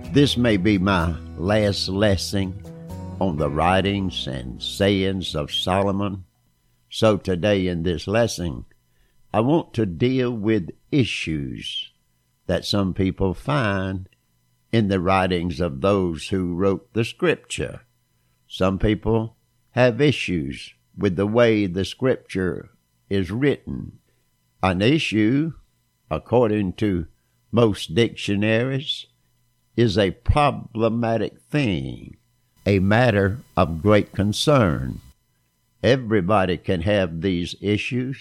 This may be my last lesson on the writings and sayings of Solomon. So today in this lesson, I want to deal with issues that some people find in the writings of those who wrote the Scripture. Some people have issues with the way the Scripture is written. An issue, according to most dictionaries, is a problematic thing, a matter of great concern. Everybody can have these issues,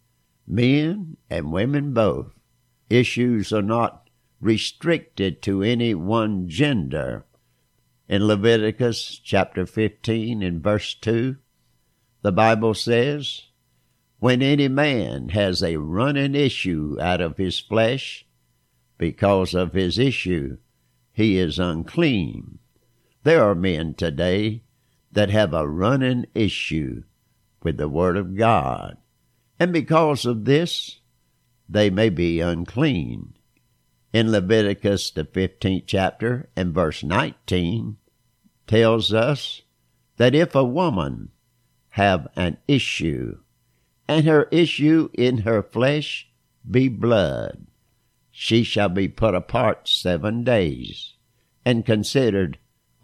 men and women both. Issues are not restricted to any one gender. In Leviticus chapter 15 and verse 2, the Bible says, "When any man has a running issue out of his flesh, because of his issue, he is unclean." There are men today that have a running issue with the Word of God, and because of this, they may be unclean. In Leviticus, the 15th chapter and verse 19, tells us that if a woman have an issue, and her issue in her flesh be blood, she shall be put apart 7 days, and considered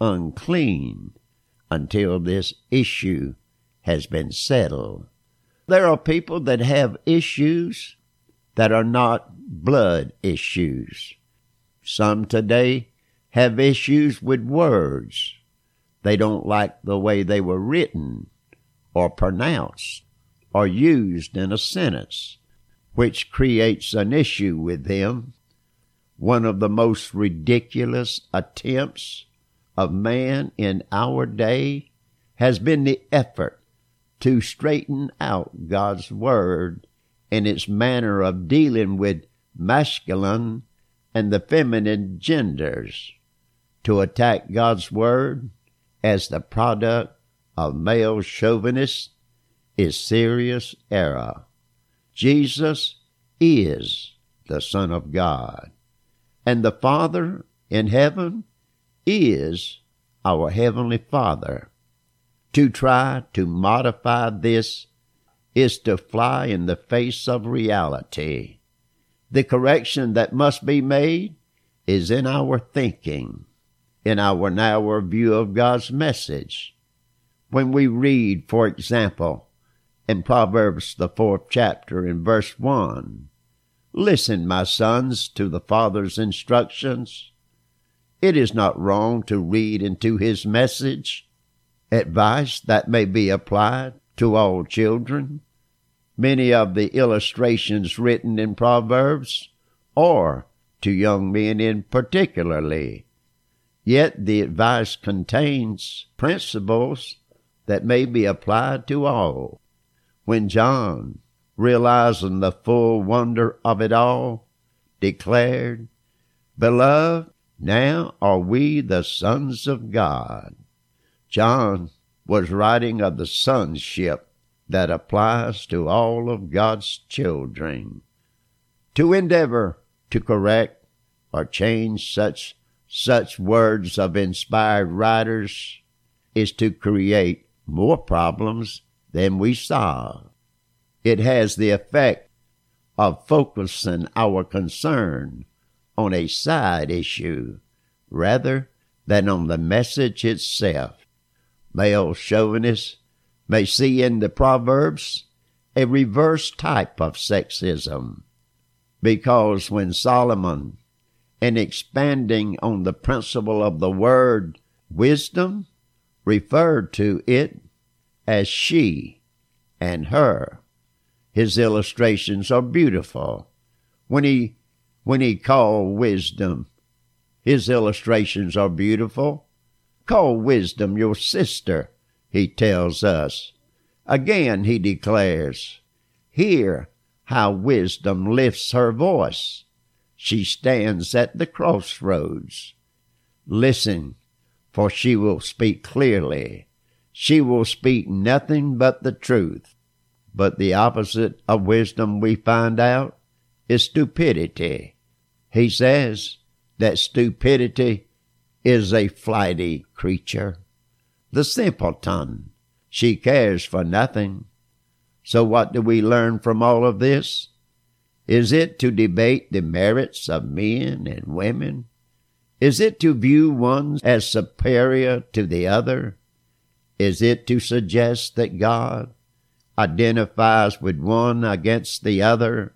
unclean until this issue has been settled. There are people that have issues that are not blood issues. Some today have issues with words. They don't like the way they were written or pronounced or used in a sentence, which creates an issue with them. One of the most ridiculous attempts of man in our day has been the effort to straighten out God's Word in its manner of dealing with masculine and the feminine genders. To attack God's Word as the product of male chauvinists is serious error. Jesus is the Son of God, and the Father in heaven is our Heavenly Father. To try to modify this is to fly in the face of reality. The correction that must be made is in our thinking, in our narrow view of God's message. When we read, for example, in Proverbs, the 4th chapter, in verse 1, "Listen, my sons, to the father's instructions. It is not wrong to read into his message, advice that may be applied to all children." Many of the illustrations written in Proverbs are to young men in particularly. Yet the advice contains principles that may be applied to all. When John, realizing the full wonder of it all, declared, "Beloved, now are we the sons of God," John was writing of the sonship that applies to all of God's children. To endeavor to correct or change such words of inspired writers is to create more problems than we solve. It has the effect of focusing our concern on a side issue rather than on the message itself. Male chauvinists may see in the Proverbs a reverse type of sexism, because when Solomon, in expanding on the principle of the word wisdom, referred to it as she and her, his illustrations are beautiful. When he called wisdom, his illustrations are beautiful. "Call wisdom your sister," he tells us. Again he declares, "Hear how wisdom lifts her voice. She stands at the crossroads. Listen, for she will speak clearly. She will speak nothing but the truth." But the opposite of wisdom, we find out, is stupidity. He says that stupidity is a flighty creature. The simpleton, she cares for nothing. So what do we learn from all of this? Is it to debate the merits of men and women? Is it to view one as superior to the other? Is it to suggest that God identifies with one against the other?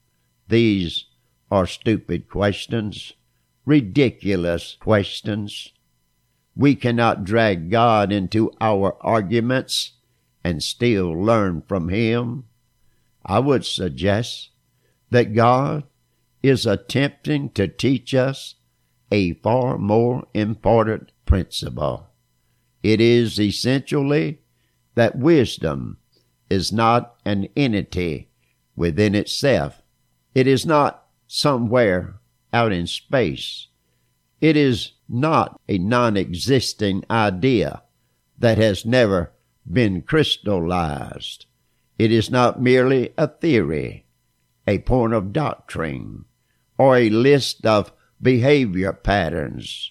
These are stupid questions, ridiculous questions. We cannot drag God into our arguments and still learn from Him. I would suggest that God is attempting to teach us a far more important principle. It is essentially that wisdom is not an entity within itself. It is not somewhere out in space. It is not a non-existing idea that has never been crystallized. It is not merely a theory, a point of doctrine, or a list of behavior patterns.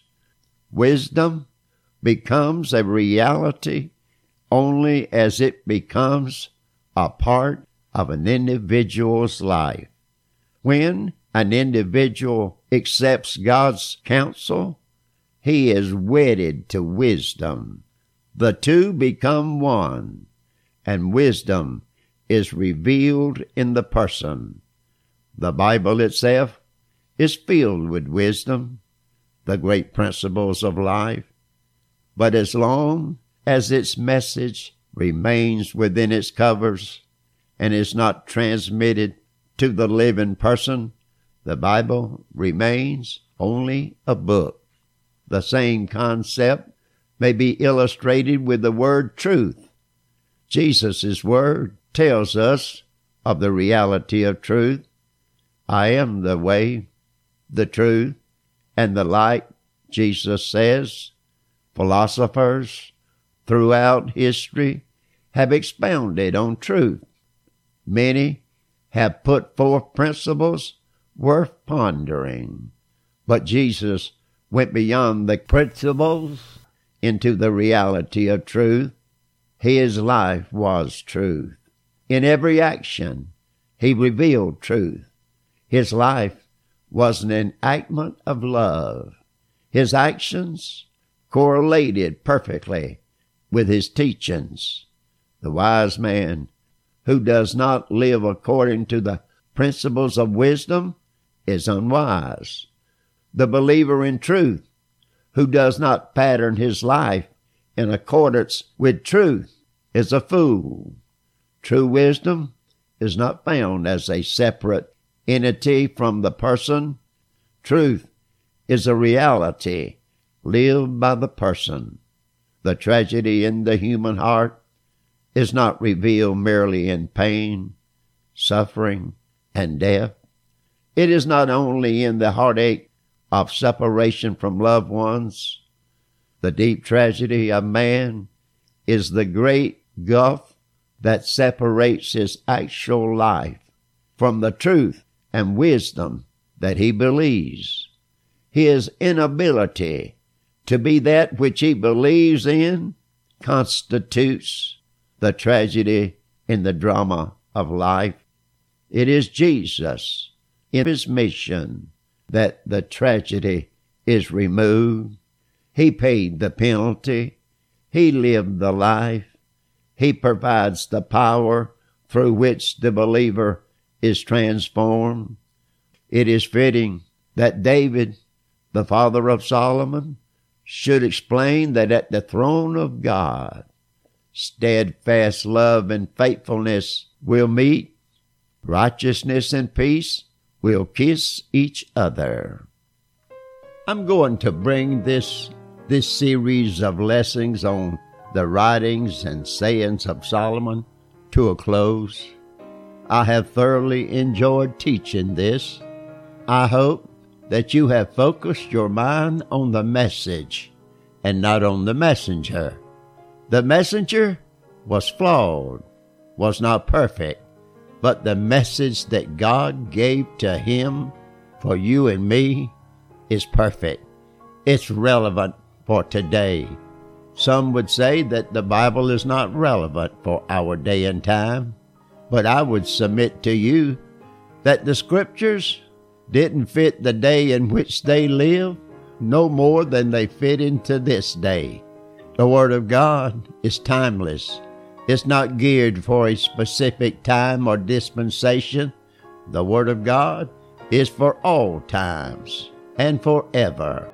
Wisdom becomes a reality only as it becomes a part of an individual's life. When an individual accepts God's counsel, he is wedded to wisdom. The two become one, and wisdom is revealed in the person. The Bible itself is filled with wisdom, the great principles of life. But as long as its message remains within its covers and is not transmitted to the living person, the Bible remains only a book. The same concept may be illustrated with the word truth. Jesus' word tells us of the reality of truth. I am the way, the truth, and the light, Jesus says. Philosophers throughout history have expounded on truth. Many have put forth principles worth pondering. But Jesus went beyond the principles into the reality of truth. His life was truth. In every action, he revealed truth. His life was an enactment of love. His actions correlated perfectly with his teachings. The wise man who does not live according to the principles of wisdom is unwise. The believer in truth who does not pattern his life in accordance with truth is a fool. True wisdom is not found as a separate entity from the person. Truth is a reality lived by the person. The tragedy in the human heart is not revealed merely in pain, suffering, and death. It is not only in the heartache of separation from loved ones. The deep tragedy of man is the great gulf that separates his actual life from the truth and wisdom that he believes. His inability to be that which he believes in constitutes the tragedy in the drama of life. It is Jesus in his mission that the tragedy is removed. He paid the penalty. He lived the life. He provides the power through which the believer is transformed. It is fitting that David, the father of Solomon, should explain that at the throne of God, steadfast love and faithfulness will meet. Righteousness and peace will kiss each other. I'm going to bring this series of lessons on the writings and sayings of Solomon to a close. I have thoroughly enjoyed teaching this. I hope that you have focused your mind on the message and not on the messenger. The messenger was flawed, was not perfect, but the message that God gave to him for you and me is perfect. It's relevant for today. Some would say that the Bible is not relevant for our day and time, but I would submit to you that the Scriptures didn't fit the day in which they live no more than they fit into this day. The Word of God is timeless. It's not geared for a specific time or dispensation. The Word of God is for all times and forever.